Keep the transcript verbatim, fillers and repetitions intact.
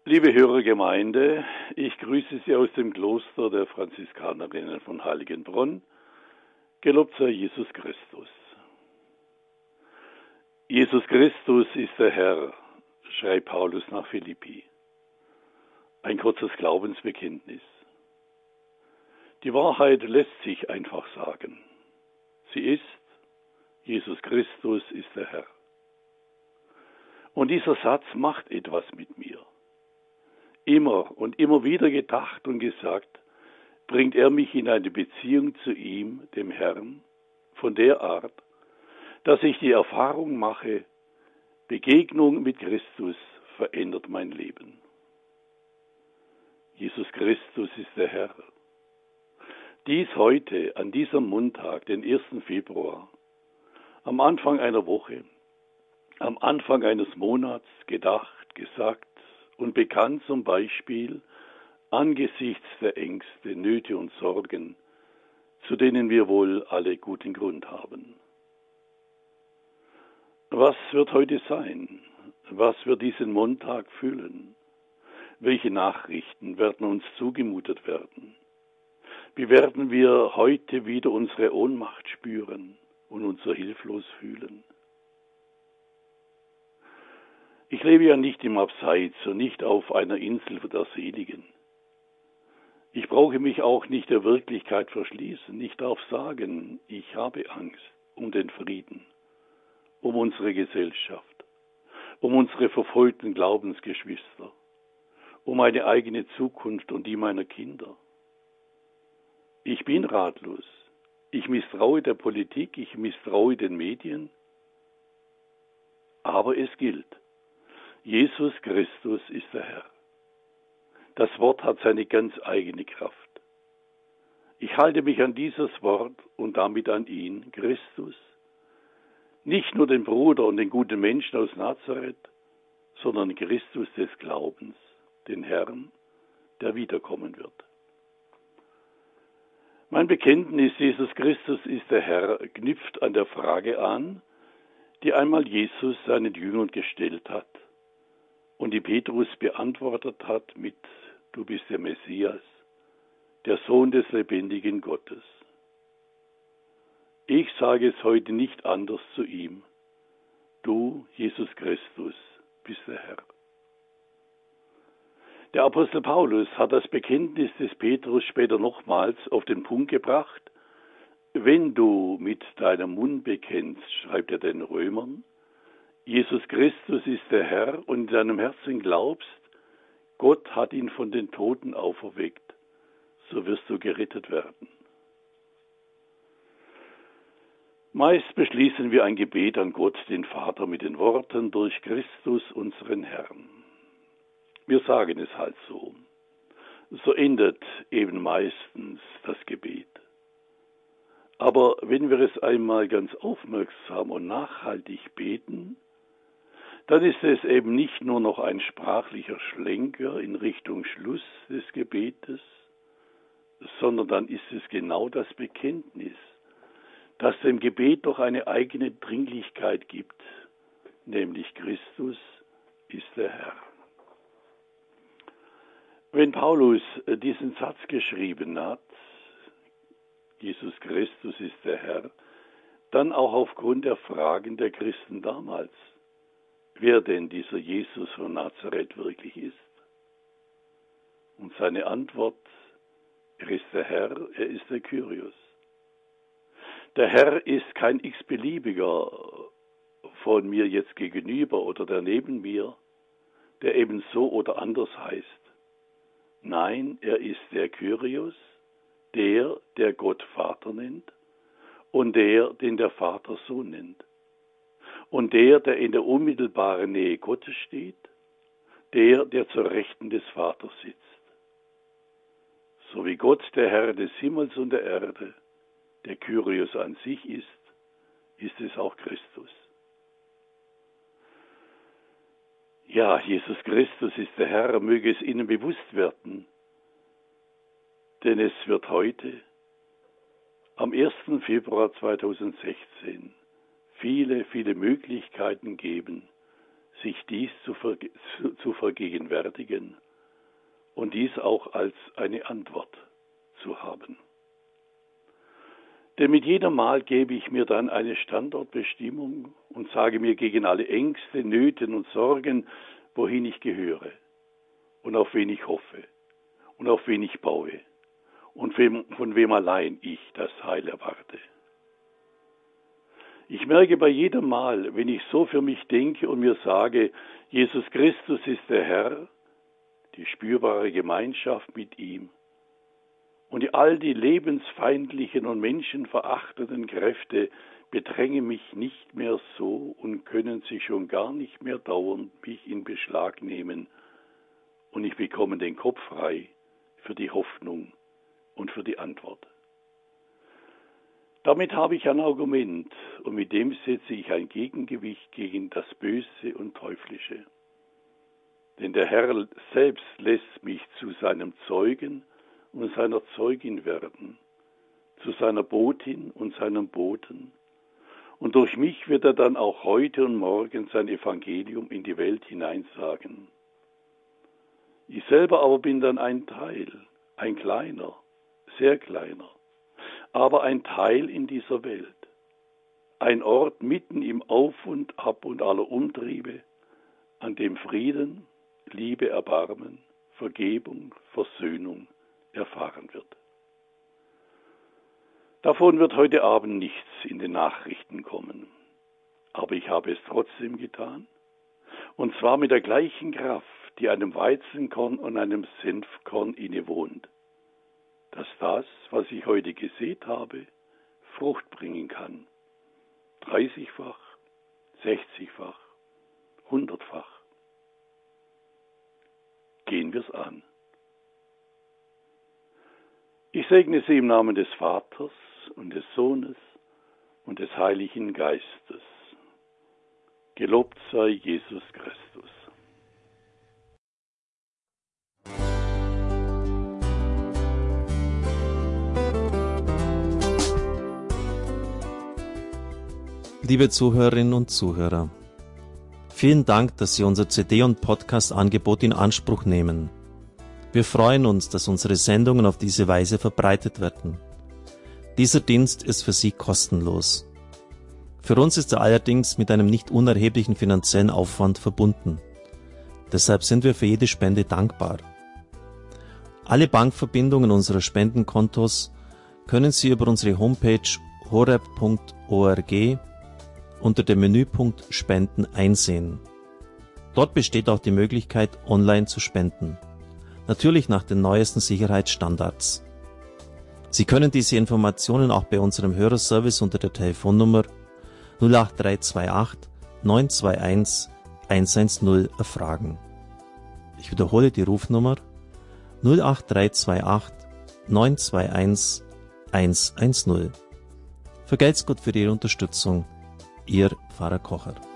Liebe Hörergemeinde, ich grüße Sie aus dem Kloster der Franziskanerinnen von Heiligenbronn. Gelobt sei Jesus Christus. Jesus Christus ist der Herr, schreibt Paulus nach Philippi. Ein kurzes Glaubensbekenntnis. Die Wahrheit lässt sich einfach sagen. Sie ist, Jesus Christus ist der Herr. Und dieser Satz macht etwas mit mir. Immer und immer wieder gedacht und gesagt, bringt er mich in eine Beziehung zu ihm, dem Herrn, von der Art, dass ich die Erfahrung mache, Begegnung mit Christus verändert mein Leben. Jesus Christus ist der Herr. Dies heute, an diesem Montag, den ersten Februar, am Anfang einer Woche, am Anfang eines Monats gedacht, gesagt und bekannt zum Beispiel angesichts der Ängste, Nöte und Sorgen, zu denen wir wohl alle guten Grund haben. Was wird heute sein? Was wird diesen Montag füllen? Welche Nachrichten werden uns zugemutet werden? Wie werden wir heute wieder unsere Ohnmacht spüren und uns so hilflos fühlen? Ich lebe ja nicht im Abseits und nicht auf einer Insel der Seligen. Ich brauche mich auch nicht der Wirklichkeit verschließen. Ich darf sagen, ich habe Angst um den Frieden, um unsere Gesellschaft, um unsere verfolgten Glaubensgeschwister, um meine eigene Zukunft und die meiner Kinder. Ich bin ratlos. Ich misstraue der Politik, ich misstraue den Medien. Aber es gilt. Jesus Christus ist der Herr. Das Wort hat seine ganz eigene Kraft. Ich halte mich an dieses Wort und damit an ihn, Christus, nicht nur den Bruder und den guten Menschen aus Nazareth, sondern Christus des Glaubens, den Herrn, der wiederkommen wird. Mein Bekenntnis, Jesus Christus ist der Herr, knüpft an der Frage an, die einmal Jesus seinen Jüngern gestellt hat und die Petrus beantwortet hat mit: Du bist der Messias, der Sohn des lebendigen Gottes. Ich sage es heute nicht anders zu ihm: Du, Jesus Christus, bist der Herr. Der Apostel Paulus hat das Bekenntnis des Petrus später nochmals auf den Punkt gebracht: Wenn du mit deinem Mund bekennst, schreibt er den Römern, Jesus Christus ist der Herr und in deinem Herzen glaubst, Gott hat ihn von den Toten auferweckt, so wirst du gerettet werden. Meist beschließen wir ein Gebet an Gott, den Vater, mit den Worten: Durch Christus, unseren Herrn. Wir sagen es halt so. So endet eben meistens das Gebet. Aber wenn wir es einmal ganz aufmerksam und nachhaltig beten, dann ist es eben nicht nur noch ein sprachlicher Schlenker in Richtung Schluss des Gebetes, sondern dann ist es genau das Bekenntnis, das dem Gebet doch eine eigene Dringlichkeit gibt, nämlich Christus ist der Herr. Wenn Paulus diesen Satz geschrieben hat, Jesus Christus ist der Herr, dann auch aufgrund der Fragen der Christen damals, wer denn dieser Jesus von Nazareth wirklich ist. Und seine Antwort: Er ist der Herr, er ist der Kyrios. Der Herr ist kein x-beliebiger von mir jetzt gegenüber oder der neben mir, der eben so oder anders heißt. Nein, er ist der Kyrios, der, der Gott Vater nennt und der, den der Vater Sohn nennt. Und der, der in der unmittelbaren Nähe Gottes steht, der, der zur Rechten des Vaters sitzt. So wie Gott der Herr des Himmels und der Erde, der Kyrios an sich ist, ist es auch Christus. Ja, Jesus Christus ist der Herr, möge es Ihnen bewusst werden, denn es wird heute, am ersten Februar zweitausendsechzehn, viele, viele Möglichkeiten geben, sich dies zu, verge zu vergegenwärtigen und dies auch als eine Antwort zu haben. Denn mit jedem Mal gebe ich mir dann eine Standortbestimmung und sage mir gegen alle Ängste, Nöten und Sorgen, wohin ich gehöre und auf wen ich hoffe und auf wen ich baue und von wem allein ich das Heil erwarte. Ich merke bei jedem Mal, wenn ich so für mich denke und mir sage, Jesus Christus ist der Herr, die spürbare Gemeinschaft mit ihm und all die lebensfeindlichen und menschenverachtenden Kräfte bedrängen mich nicht mehr so und können sich schon gar nicht mehr dauernd mich in Beschlag nehmen und ich bekomme den Kopf frei für die Hoffnung und für die Antwort. Damit habe ich ein Argument und mit dem setze ich ein Gegengewicht gegen das Böse und Teuflische. Denn der Herr selbst lässt mich zu seinem Zeugen und seiner Zeugin werden, zu seiner Botin und seinem Boten. Und durch mich wird er dann auch heute und morgen sein Evangelium in die Welt hineinsagen. Ich selber aber bin dann ein Teil, ein kleiner, sehr kleiner, aber ein Teil in dieser Welt, ein Ort mitten im Auf und Ab und aller Umtriebe, an dem Frieden, Liebe, Erbarmen, Vergebung, Versöhnung erfahren wird. Davon wird heute Abend nichts in den Nachrichten kommen, aber ich habe es trotzdem getan, und zwar mit der gleichen Kraft, die einem Weizenkorn und einem Senfkorn innewohnt, dass das, was ich heute gesät habe, Frucht bringen kann, dreißigfach, sechzigfach, hundertfach. Gehen wir es an. Ich segne Sie im Namen des Vaters und des Sohnes und des Heiligen Geistes. Gelobt sei Jesus Christus. Liebe Zuhörerinnen und Zuhörer, vielen Dank, dass Sie unser C D- und Podcast-Angebot in Anspruch nehmen. Wir freuen uns, dass unsere Sendungen auf diese Weise verbreitet werden. Dieser Dienst ist für Sie kostenlos. Für uns ist er allerdings mit einem nicht unerheblichen finanziellen Aufwand verbunden. Deshalb sind wir für jede Spende dankbar. Alle Bankverbindungen unserer Spendenkontos können Sie über unsere Homepage horeb punkt org unter dem Menüpunkt Spenden einsehen. Dort besteht auch die Möglichkeit, online zu spenden. Natürlich nach den neuesten Sicherheitsstandards. Sie können diese Informationen auch bei unserem Hörerservice unter der Telefonnummer null acht drei zwei acht neun zwei eins eins eins null erfragen. Ich wiederhole die Rufnummer null acht drei zwei acht neun zwei eins eins eins null. Vergelt's Gott für Ihre Unterstützung. Ihr Pfarrer Kocher.